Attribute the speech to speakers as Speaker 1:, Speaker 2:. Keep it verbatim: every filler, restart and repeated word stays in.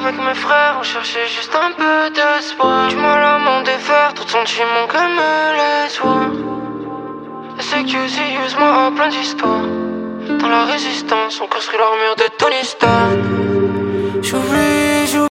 Speaker 1: avec mes frères, on cherchait juste un peu d'espoir. Du mal à m'en défaire, trop de sentiments que me laisse voir. Et c'est que use moi à plein d'histoires. Dans la résistance, on construit l'armure de Tony Stark. J'oublie